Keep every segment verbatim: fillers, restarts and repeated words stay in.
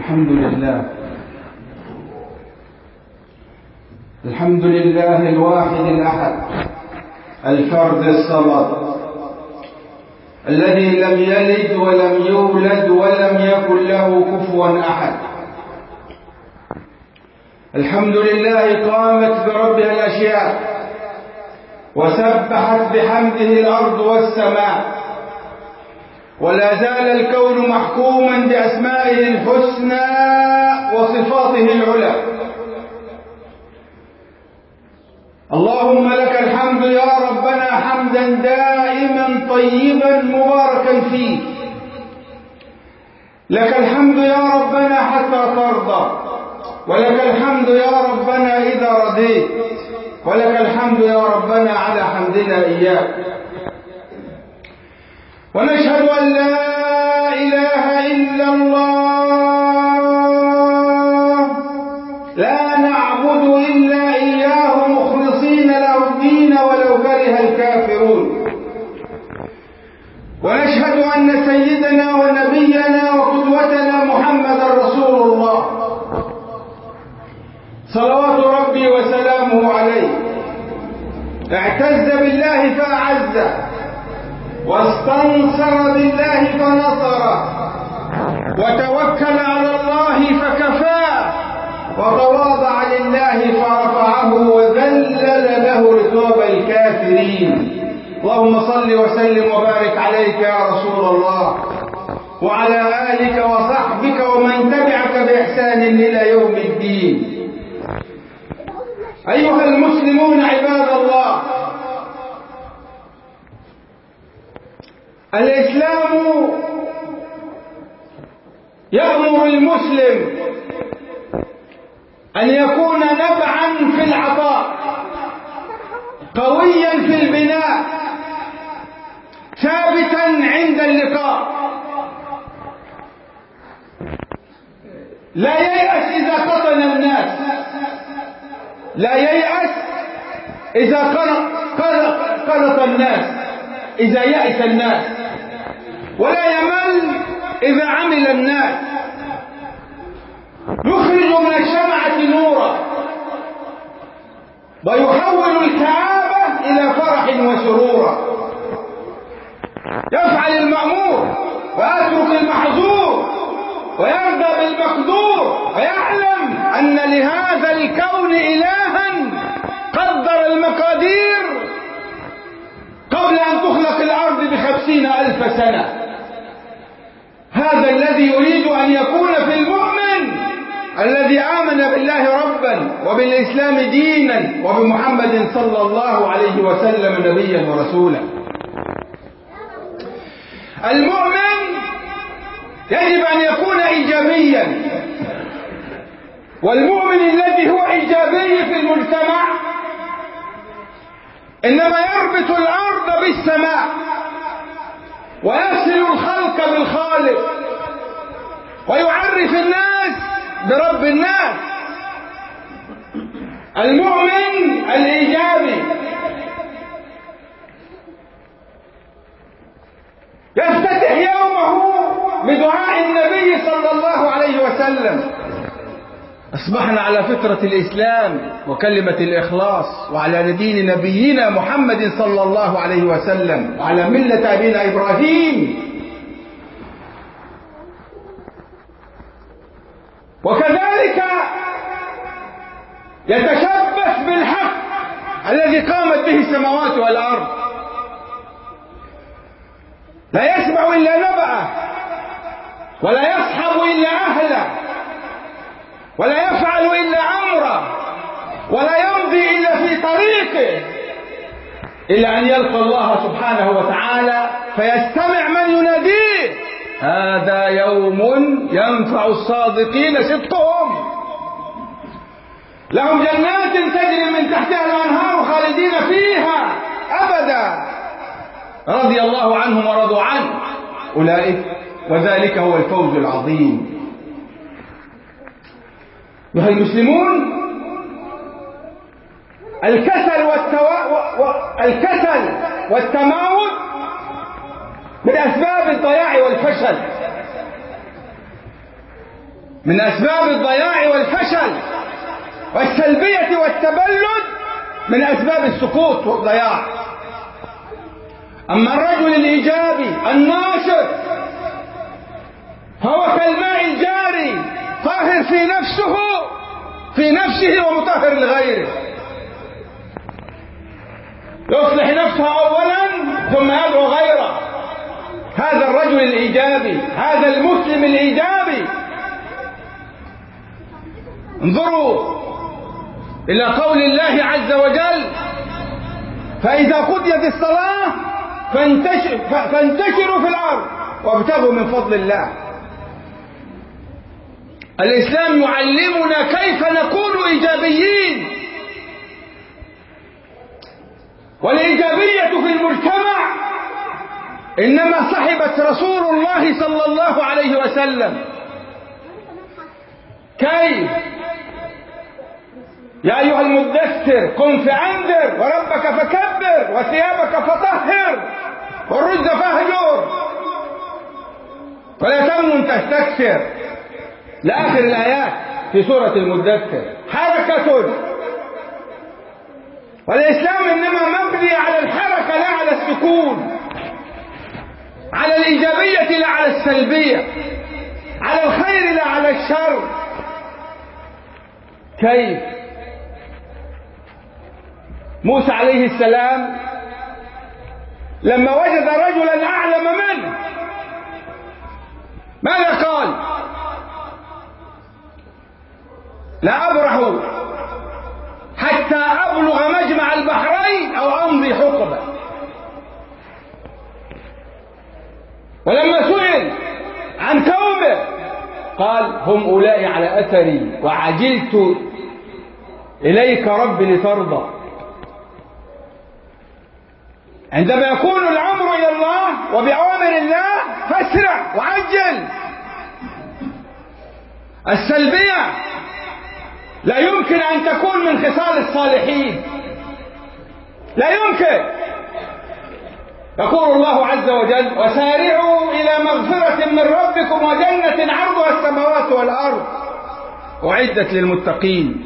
الحمد لله الحمد لله الواحد الأحد الفرد الصمد الذي لم يلد ولم يولد ولم يكن له كفوا أحد. الحمد لله قامت بربها الأشياء وسبحت بحمده الأرض والسماء، ولا زال الكون محكوما بأسمائه الحسنى وصفاته العلى. اللهم لك الحمد يا ربنا حمدا دائما طيبا مباركا فيه. لك الحمد يا ربنا حتى ترضى، ولك الحمد يا ربنا إذا رضيت، ولك الحمد يا ربنا على حمدنا إياك. ونشهد أن لا إله إلا الله، لا نعبد إلا إياه مخلصين له الدين ولو كره الكافرون. ونشهد أن سيدنا ونبينا وقدوتنا محمدا رسول الله صلوات ربي وسلامه عليه. اعتز بالله فأعزه، واستنصر بالله فنصره، وتوكل على الله فكفاه، وتواضع لله فرفعه، وذلل له رتاب الكافرين. اللهم صل وسلم وبارك عليك يا رسول الله، وعلى آلك وصحبك ومن تبعك بإحسان إلى يوم الدين. أيها المسلمون عباد الله، الإسلام يأمر المسلم أن يكون نبعا في العطاء، قويا في البناء، ثابتا عند اللقاء، لا ييأس إذا قتل الناس، لا ييأس إذا قلط الناس، إذا يأس الناس، ولا يمل إذا عمل الناس. يخرج من الشمعة نورا، ويحول الكآبة إلى فرح وسرورا. يفعل المأمور ويترك المحظور، ويرضى بالمقدور، ويعلم أن لهذا الكون إلها قدر المقادير قبل أن تخلق الأرض بخمسين ألف سنة. هذا الذي يريد أن يكون في المؤمن الذي آمن بالله ربا، وبالإسلام دينا، وبمحمد صلى الله عليه وسلم نبيا ورسولا. المؤمن يجب أن يكون إيجابيا، والمؤمن الذي هو إيجابي في المجتمع إنما يربط الأرض بالسماء، ويصل الخلق بالخالق، ويعرف الناس برب الناس. المؤمن الإيجابي يفتتح يومه بدعاء النبي صلى الله عليه وسلم: أصبحنا على فطرة الإسلام وكلمة الإخلاص، وعلى دين نبينا محمد صلى الله عليه وسلم، وعلى ملة أبينا إبراهيم. وكذلك يتشبث بالحق الذي قامت به السماوات والأرض، لا يسمع إلا نبأه، ولا يصحب إلا أهله، ولا يفعل إلا أمره، ولا يمضي إلا في طريقه، إلا أن يلقى الله سبحانه وتعالى فيستمع من يناديه: هذا يوم ينفع الصادقين صدقهم، لهم جنات تجري من تحتها الأنهار خالدين فيها أبدا، رضي الله عنهم ورضوا عنه، أولئك وذلك هو الفوز العظيم. أيها المسلمون، الكسل والتوا... الكسل والتماوت من أسباب الضياع والفشل. من أسباب الضياع والفشل والسلبية والتبلد، من أسباب السقوط والضياع. أما الرجل الإيجابي الناشط فهو كالماء الجاري، طاهر في نفسه في نفسه ومطهر لغيره، يصلح نفسه أولا ثم يدعو غيره. هذا الرجل الإيجابي، هذا المسلم الإيجابي. انظروا إلى قول الله عز وجل: فإذا قضيت الصلاة فانتشر فانتشروا في الأرض وابتغوا من فضل الله. الإسلام يعلمنا كيف نكون إيجابيين، والإيجابية في المجتمع إنما صحبت رسول الله صلى الله عليه وسلم. كيف؟ يا أيها المدثر قم فأنذر وربك فكبر وثيابك فطهر والرجز فاهجر ولا تمنن تستكثر، لآخر الآيات في سورة المدثر. حركة، والإسلام إنما مبني على الحركة لا على السكون، على الإيجابية لا على السلبية، على الخير لا على الشر. كيف؟ موسى عليه السلام لما وجد رجلا أعلم منه ماذا قال؟ لا أبرح حتى أبلغ مجمع البحرين أو أمضي حقبة. ولما سئل عن قومه قال: هم أولئك على أثري وعجلت إليك رب لترضى. عندما يكون الأمر إلى الله وبأوامر الله فاسرع وعجل. السلبية لا يمكن أن تكون من خصال الصالحين، لا يمكن. يقول الله عز وجل: وسارعوا إلى مغفرة من ربكم وجنة عرضها السماوات والأرض أعدت للمتقين.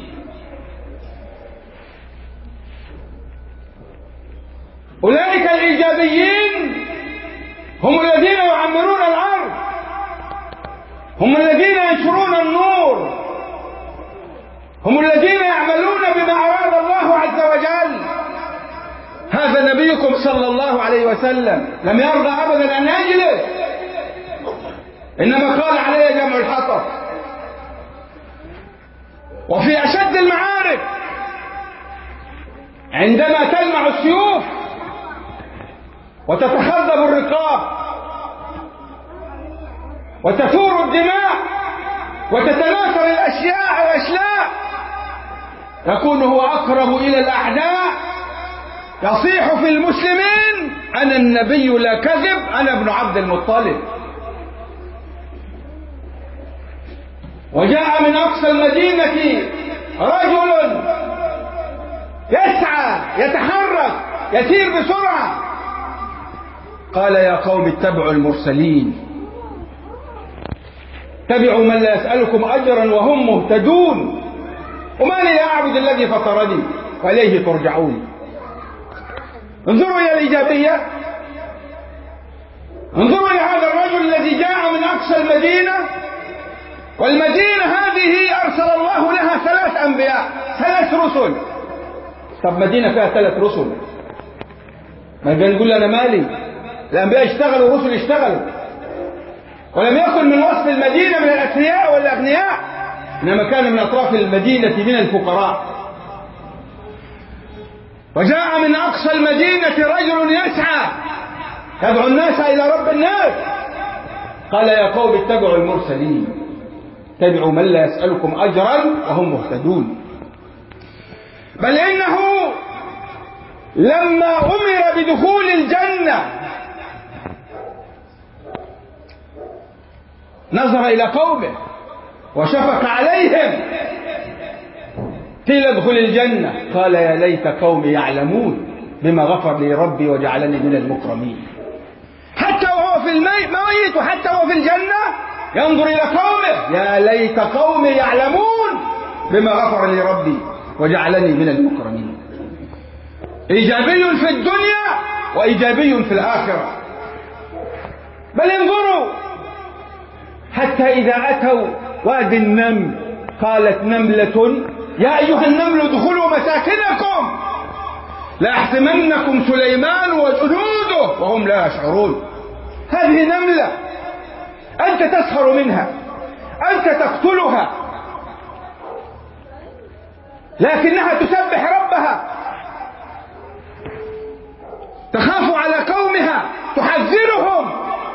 أولئك الإيجابيين هم الذين يعمرون الأرض، هم الذين ينشرون النور، هم الذين يعملون بما أراد الله عز وجل. هذا نبيكم صلى الله عليه وسلم لم يرضى أبدا أن يجلس، إنما قال: علي جمع الحطب. وفي أشد المعارك عندما تلمع السيوف وتتخذب الرقاب وتثور الدماء وتتناثر الأشياء الأشلاء، يكون هو أقرب إلى الأعداء، يصيح في المسلمين: أنا النبي لا كذب، أنا ابن عبد المطلب. وجاء من أقصى المدينة رجل يسعى يتحرك يسير بسرعة، قال: يا قوم اتبعوا المرسلين، اتبعوا من لا يسألكم أجرا وهم مهتدون، وما لي لا أعبد الذي فطرني وإليه ترجعون. انظروا إلى الإيجابية، انظروا إلى هذا الرجل الذي جاء من أقصى المدينة، والمدينة هذه أرسل الله لها ثلاث أنبياء، ثلاث رسل. طب مدينة فيها ثلاث رسل، ما نقول أنا مالي، الأنبياء اشتغلوا والرسل اشتغلوا، ولم يكن من وصف المدينة من الأثرياء والأغنياء، إنما كان من أطراف المدينة من الفقراء. وجاء من أقصى المدينة رجل يسعى يدعو الناس إلى رب الناس، قال: يا قوم اتبعوا المرسلين، اتبعوا من لا يسألكم أجرا وهم مهتدون. بل إنه لما أمر بدخول الجنة نظر إلى قومه وشفق عليهم، قيل ادخل الجنة، قال: يا ليت قومي يعلمون بما غفر لي ربي وجعلني من المكرمين. حتى وهو في الميت وحتى وهو في الجنة ينظر إلى قومه: يا ليت قومي يعلمون بما غفر لي ربي وجعلني من المكرمين. إيجابي في الدنيا وإيجابي في الآخرة. بل انظروا حتى إذا أتوا وادي النمل قالت نملة يا أيها النمل ادخلوا مساكنكم ليحطمنكم سليمان وجنوده وهم لا يشعرون. هذه نملة أنت تسخر منها، أنت تقتلها، لكنها تسبح ربها، تخاف على قومها، تحذرهم: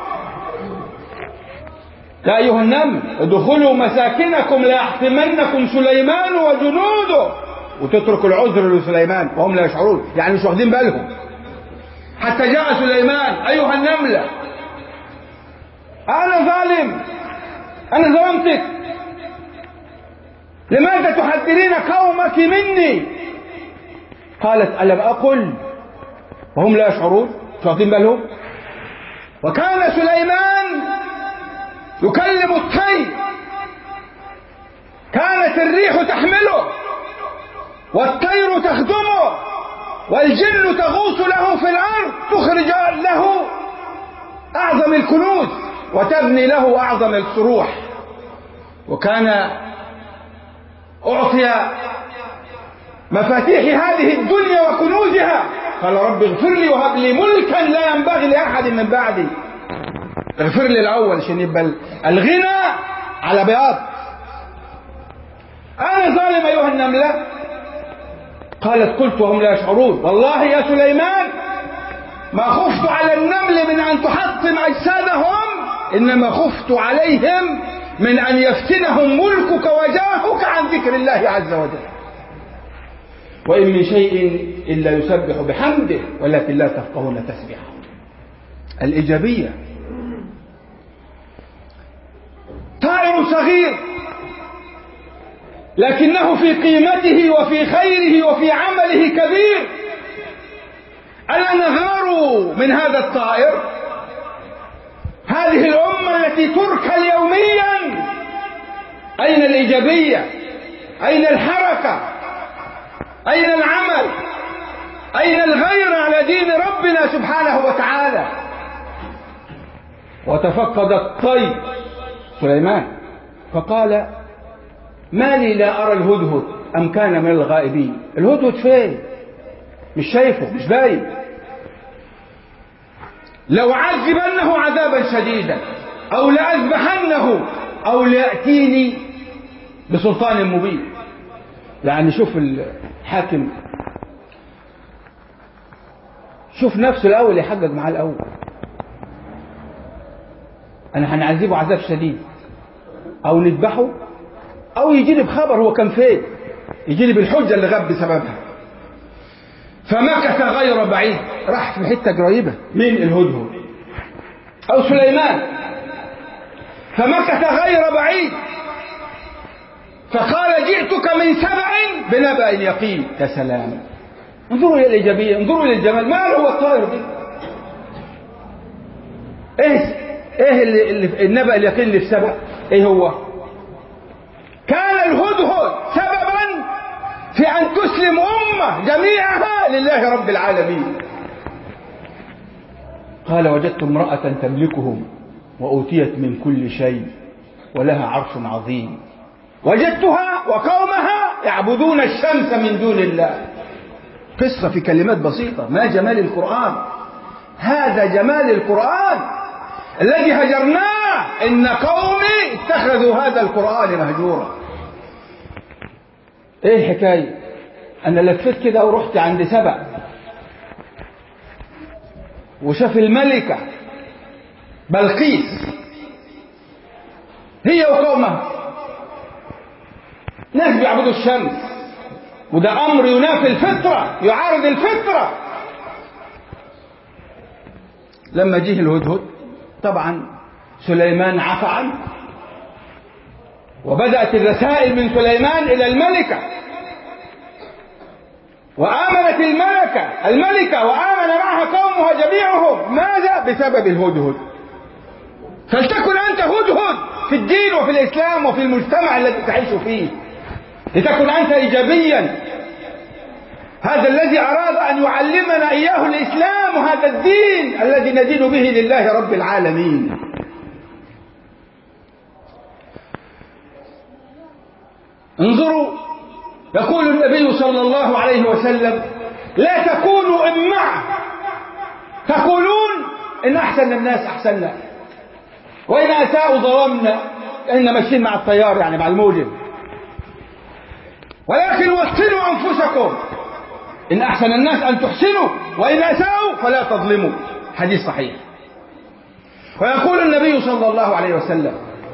يا أيها النمل ادخلوا مساكنكم ليحطمنكم سليمان وجنوده، وتترك العذر لسليمان وهم لا يشعرون، يعني مش واخدين بالهم. حتى جاء سليمان: أيها النملة أنا ظالم، أنا ظلمتك، لماذا تحذرين قومك مني؟ قالت: ألم أقل وهم لا يشعرون، مش واخدين بالهم. وكان سليمان يكلم الطير، كانت الريح تحمله والطير تخدمه والجن تغوص له في الأرض تخرج له أعظم الكنوز وتبني له أعظم الصروح. وكان أعطي مفاتيح هذه الدنيا وكنوزها، قال: رب اغفر لي وهب لي ملكا لا ينبغي لأحد من بعدي. اغفر لي الأول عشان يبقى الغنى على بياض. أنا ظالم أيها النملة. قالت: قلت وهم لا يشعرون. والله يا سليمان ما خفت على النمل من أن تحطم أجسادهم، إنما خفت عليهم من أن يفتنهم ملكك وجاهك عن ذكر الله عز وجل. وإن من شيء إلا يسبح بحمده ولكن لا تفقهون تسبيحه. الإيجابية. طائر صغير لكنه في قيمته وفي خيره وفي عمله كبير. ألا نغار من هذا الطائر؟ هذه الأمة التي تركل يوميا، أين الإيجابية؟ أين الحركة؟ أين العمل؟ أين الغير على دين ربنا سبحانه وتعالى؟ وتفقد الطير سليمان فقال: ما لي لا أرى الهدهد أم كان من الغائبين؟ الهدهد فين؟ مش شايفه، مش باين. لو عذبنه عذابا شديدا أو لأذبحنه أو ليأتيني بسلطان مبين. يعني شوف الحاكم، شوف نفسه الأول يحقق معاه الأول. أنا هنعذبه عذاب شديد أو نذبحه أو يجيني بخبر هو كان فين، يجيني بالحجة اللي غاب بسببها. فمكث غير بعيد، راح في حتة قريبة من الهدهد أو سليمان، فمكث غير بعيد فقال: جئتك من سبع بنبأ يقين. يا سلام، انظروا إلى الإيجابية، انظروا إلى الجمال. ما هو الطائر دي؟ إيه إيه اللي اللي النبأ اليقين اللي في سبع؟ إيه هو؟ كان الهدهد سببا في أن تسلم أمة جميعها لله رب العالمين. قال: وجدت امرأة تملكهم وأوتيت من كل شيء ولها عرش عظيم وجدتها وقومها يعبدون الشمس من دون الله. قصة في كلمات بسيطة. ما جمال القرآن؟ هذا جمال القرآن الذي هجرناه. إن قومي اتخذوا هذا القرآن مهجورا. ايه الحكاية؟ انا لفت كده ورحت عند سبع وشاف الملكة بلقيس هي وقومها ناس بيعبدوا الشمس، وده امر ينافي الفطرة، يعارض الفطرة. لما جه الهدهد طبعا سليمان عفى عنه، وبدأت الرسائل من سليمان إلى الملكة، وآمنت الملكة الملكة وآمن معها قومها جميعهم. ماذا؟ بسبب الهدهد. فلتكن أنت هدهد في الدين وفي الإسلام وفي المجتمع الذي تعيش فيه، لتكن أنت إيجابيا. هذا الذي أراد أن يعلمنا إياه الإسلام، وهذا الدين الذي ندين به لله رب العالمين. انظروا، يقول النبي صلى الله عليه وسلم: لا تكونوا إمعة تقولون إن أحسن الناس أحسننا، وإن أساءوا ظلمنا، إن ماشيين مع التيار يعني مع الموجب، ولكن وطنوا أنفسكم، إن أحسن الناس أن تحسنوا، وإن أساءوا فلا تظلموا. حديث صحيح. ويقول النبي صلى الله عليه وسلم: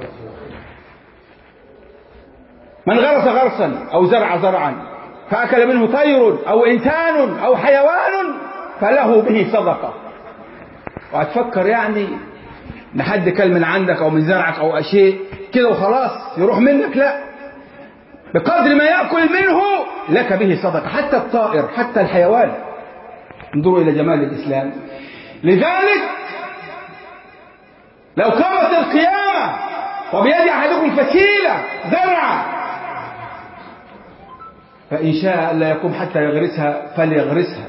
من غرس غرسا أو زرع زرعا فأكل منه طير أو إنسان أو حيوان فله به صدقة. وهتفكر يعني ان حد كل من عندك او من زرعك او شيء كده وخلاص يروح منك؟ لا، بقدر ما يأكل منه لك به صدقة. حتى الطائر، حتى الحيوان. انظروا إلى جمال الإسلام. لذلك لو قامت القيامة وبيد أحدكم فسيلة زرعة، فإن شاء ألا يقوم حتى يغرسها فليغرسها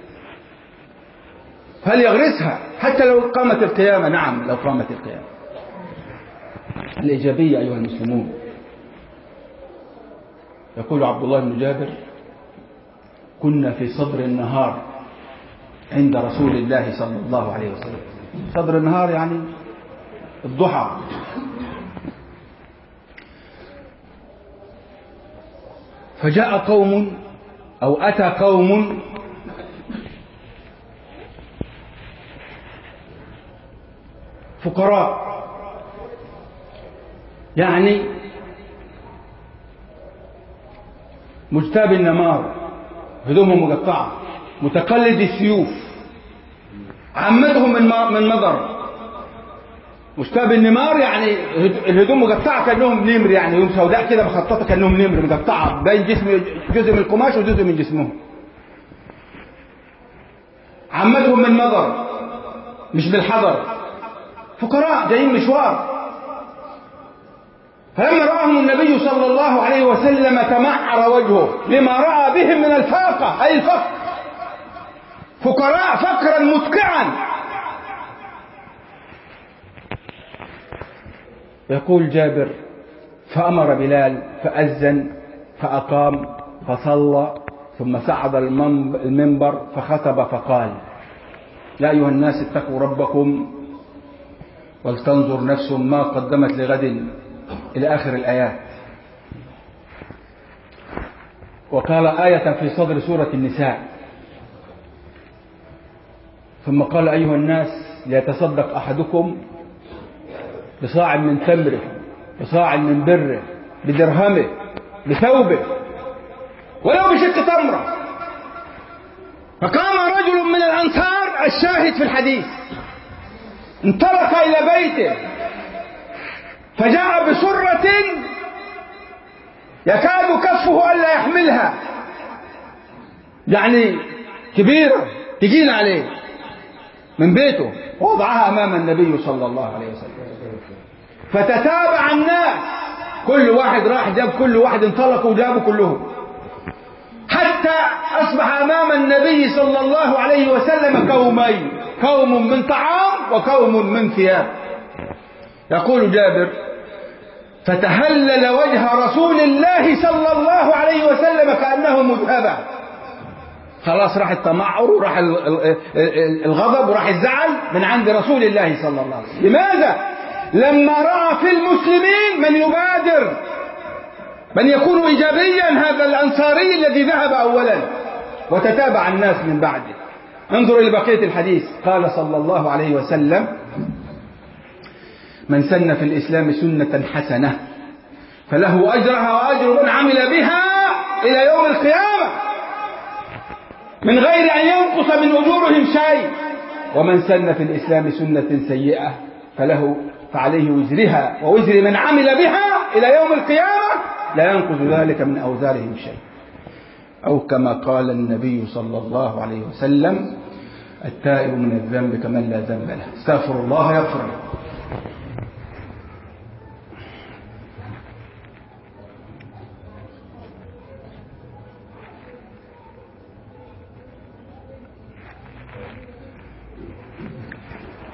فليغرسها حتى لو قامت القيامة. نعم، لو قامت القيامة. الإيجابية أيها المسلمون. يقول عبد الله بن جابر: كنا في صدر النهار عند رسول الله صلى الله عليه وسلم. صدر النهار يعني الضحى. فجاء قوم أو أتى قوم فقراء، يعني مجتاب النمار، هدومهم مقطعة، متقلد السيوف، عمتهم من من مضر. مجتاب النمار يعني الهدوم مقطعة كأنهم نمر، يعني يوم سوداء كده مخططة كأنهم نمر مقطعة، باين جسم جزء من القماش وجزء من جسمهم. عمتهم من مضر مش بالحضر، فقراء جايين مشوار. فلما رآهم النبي صلى الله عليه وسلم تمعر وجهه لما رأى بهم من الفاقة، أي الفقر. فقراء فقرا مدقعا. يقول جابر: فأمر بلال فأذن فأقام فصلى، ثم صعد المنبر فخطب فقال: يا أيها الناس اتقوا ربكم ولتنظر نفس ما قدمت لغد، إلى آخر الآيات. وقال آية في صدر سورة النساء: ثم قال: أيها الناس ليتصدق أحدكم بصاع من تمره، بصاع من بره، بدرهمه، بثوبه، ولو بشق تمره. فقام رجل من الأنصار، الشاهد في الحديث، انطلق إلى بيته فجاء بسرة يكاد كفه ألا يحملها، يعني كبيرة تجين عليه، من بيته، ووضعها أمام النبي صلى الله عليه وسلم. فتتابع الناس، كل واحد راح جاب، كل واحد انطلقوا وجابوا كلهم، حتى أصبح أمام النبي صلى الله عليه وسلم قومين، قوم من طعام وقوم من ثياب. يقول جابر: فتهلل وجه رسول الله صلى الله عليه وسلم كأنه مذهبة. خلاص راح التمعر وراح الغضب وراح الزعل من عند رسول الله صلى الله عليه وسلم. لماذا؟ لما رأى في المسلمين من يبادر، من يكون إيجابيا، هذا الأنصاري الذي ذهب أولا وتتابع الناس من بعده. انظر إلى بقية الحديث. قال صلى الله عليه وسلم: من سن في الإسلام سنة حسنة فله أجرها وأجر من عمل بها إلى يوم القيامة من غير أن ينقص من أجورهم شيء، ومن سن في الإسلام سنة سيئة فله فعليه وزرها ووزر من عمل بها إلى يوم القيامة لا ينقص ذلك من أوزارهم شيء. أو كما قال النبي صلى الله عليه وسلم: التائب من الذنب كمن لا ذنب له، استغفر الله يغفر له.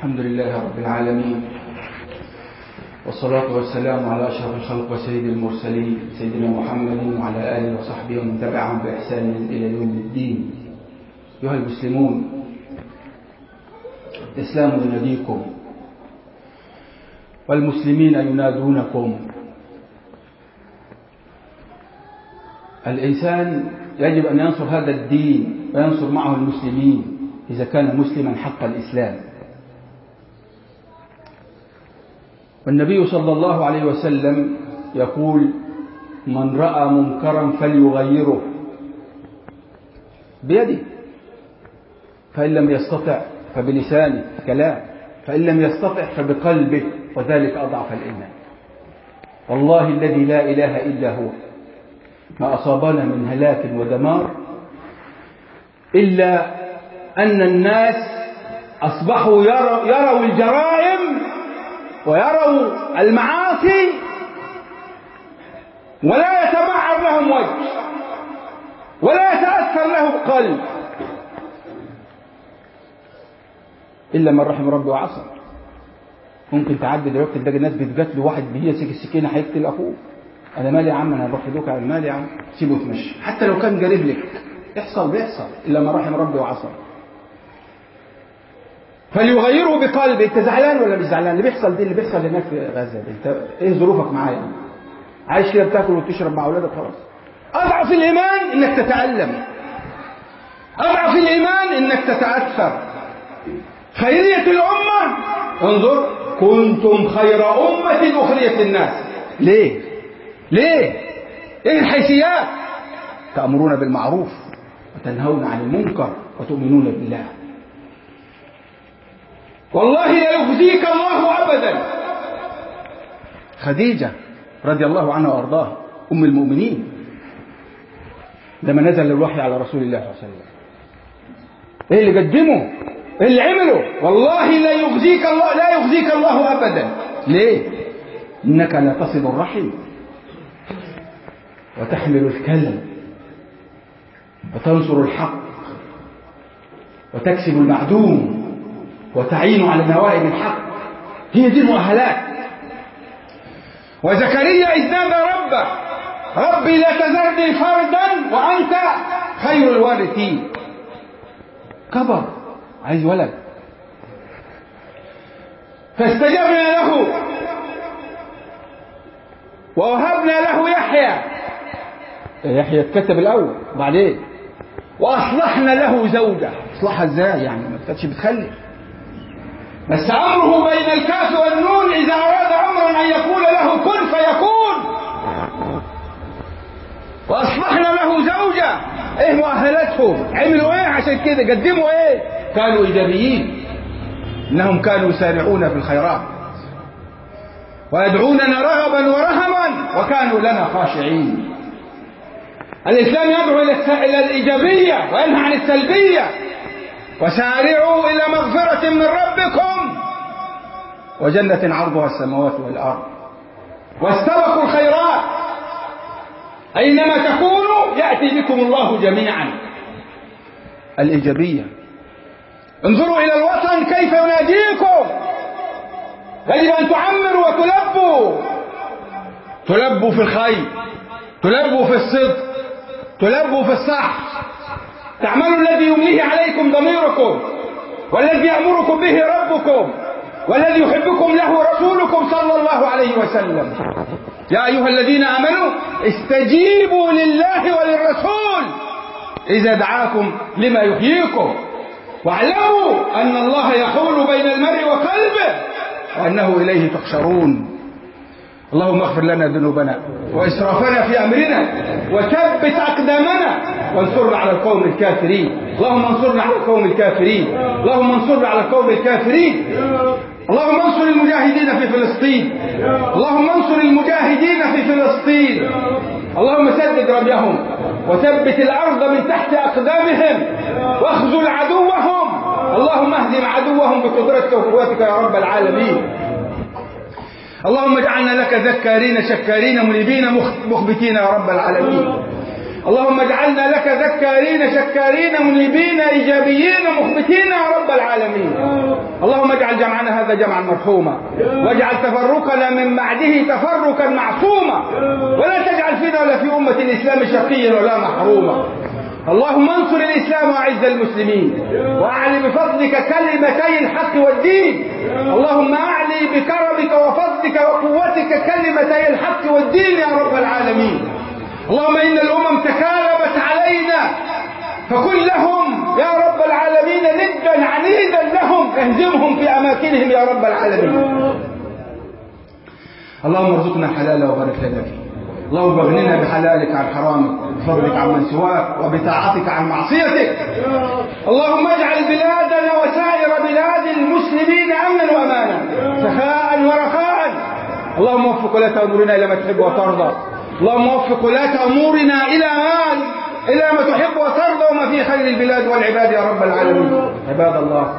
الحمد لله رب العالمين، والصلاة والسلام على أشرف الخلق وسيد المرسلين سيدنا محمد وعلى آله وصحبه ومن تبعهم بإحسان إلى يوم الدين. أيها المسلمون، الإسلام يناديكم والمسلمين ينادونكم. الإنسان يجب أن ينصر هذا الدين وينصر معه المسلمين إذا كان مسلما حق الإسلام. والنبي صلى الله عليه وسلم يقول: من رأى منكرا فليغيره بيده، فإن لم يستطع فبلسانه كلام، فإن لم يستطع فبقلبه، وذلك أضعف الإيمان. والله الذي لا إله إلا هو ما أصابنا من هلاك ودمار إلا أن الناس أصبحوا يروا, يروا الجرائم ويروا المعاصي ولا يتبعر لهم وجه ولا يتأثر لهم قلب إلا من رحم ربي وعصى. ممكن تعدي دلوقتي تلاقي الناس بتقتل واحد بيمسك السكينة هيقتل أخوه. أنا مالي يا عم، أنا هروح فدوك على المال يا عم، سيبه يتمشي حتى لو كان قريب لك. يحصل بيحصل إلا من رحم ربي وعصى. فليغيره بقلبه. أنت زعلان ولا مش زعلان؟ اللي بيحصل دي اللي بيحصل هناك في غزة دي، أنت إيه ظروفك معايا؟ يعني عايش كده بتاكل وتشرب مع أولادك خلاص. أضعف الإيمان إنك تتألم، أضعف الإيمان إنك تتأثر. خيرية الأمة، انظر: كنتم خير أمة أخرجت للناس. ليه؟ ليه؟ إيه الحيثيات؟ تأمرون بالمعروف وتنهون عن المنكر وتؤمنون بالله. والله لا يخزيك الله أبدا. خديجة رضي الله عنها وأرضاها أم المؤمنين لما نزل الوحي على رسول الله صلى الله عليه وسلم، إيه اللي قدمه؟ إيه اللي عمله؟ والله لا يخزيك الله، لا يخزيك الله أبدا. ليه؟ إنك لا تصل الرحم وتحمل الكلم وتنصر الحق وتكسب المعدوم وتعين على نوائب الحق. هي دي المؤهلات. وزكريا إذ نادى ربه: ربي لا تذرني فردا وأنت خير الوارثين. كبر، عايز ولد، فاستجبنا له ووهبنا له يحيى. يحيى اتكتب الأول بعدين. وأصلحنا له زوجة. أصلحها إزاي يعني؟ ما كانتش بتخلف، بس أمره بين الكاف والنون إذا أراد أمرا أن يقول له كن فيكون. وأصلحنا له زوجة. إيه مؤهلاتهم؟ عملوا إيه عشان كده؟ قدموا إيه؟ كانوا إيجابيين، إنهم كانوا يسارعون في الخيرات ويدعوننا رغبا ورهبا وكانوا لنا خاشعين. الإسلام يدعو إلى الإيجابية وينهى عن السلبية. وسارعوا إلى مغفرة من ربكم وجنة عرضها السماوات والأرض واستبقوا الخيرات. أينما تكونوا يأتي بكم الله جميعا. الإيجابية. انظروا إلى الوطن كيف يناديكم. يجب أن تعمروا وتلبوا. تلبوا في الخير، تلبوا في الصدق، تلبوا في الصح. تعملوا الذي يمليه عليكم ضميركم والذي يأمركم به ربكم والذي يحبكم له رسولكم صلى الله عليه وسلم. يا أيها الذين آمنوا استجيبوا لله وللرسول إذا دعاكم لما يحييكم واعلموا أن الله يحول بين المرء وقلبه وأنه إليه تحشرون. اللهم اغفر لنا ذنوبنا وإسرافنا في أمرنا وثبت أقدامنا وانصرنا على القوم الكافرين. اللهم انصرنا على القوم الكافرين. اللهم انصرنا على القوم الكافرين. اللهم انصر المجاهدين في فلسطين. اللهم انصر المجاهدين في فلسطين. اللهم سدد رميهم وثبت الأرض من تحت أقدامهم واخذل عدوهم. اللهم اهزم عدوهم بقدرتك وقوتك يا رب العالمين. اللهم اجعلنا لك ذكارين شكارين منيبين مخبتين يا رب العالمين. اللهم اجعلنا لك ذكارين شكارين منيبين إيجابيين مخبتين يا رب العالمين. اللهم اجعل جمعنا هذا جمعا مرحوما، واجعل تفرقنا من بعده تفرقا معصوما، ولا تجعل فينا ولا في أمة الإسلام شقيا ولا محروما. اللهم انصر الإسلام وأعز المسلمين، وأعلي بفضلك كلمتي الحق والدين. اللهم أعلي بكرمك وفضلك وقوتك كلمتي الحق والدين يا رب العالمين. اللهم إن الأمم تكالبت علينا، فكن لهم يا رب العالمين ندا عنيدا لهم، اهزمهم في أماكنهم يا رب العالمين. اللهم ارزقنا حلالا وبارك لنا فيه. اللهم اغننا بحلالك عن حرامك، بفضلك عمن سواك، وبطاعتك عن معصيتك. اللهم اجعل بلادنا وسائر بلاد المسلمين امنا وامانا، سخاء ورخاء. اللهم وفق ولاة امورنا الى ما تحب وترضى. اللهم وفق ولاة امورنا الى ما الى ما تحب وترضى، وما في خير البلاد والعباد يا رب العالمين. عباد الله،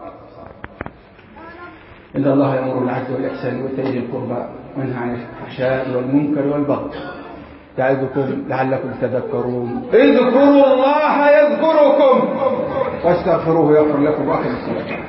إن الله يأمر بالعدل والإحسان وإيتاء ذي القربى وينهى عن الفحشاء والمنكر والبغي يعظكم لعلكم تذكرون. اذكروا الله يذكركم واستغفروه يغفر لكم وأقيموا الصلاة.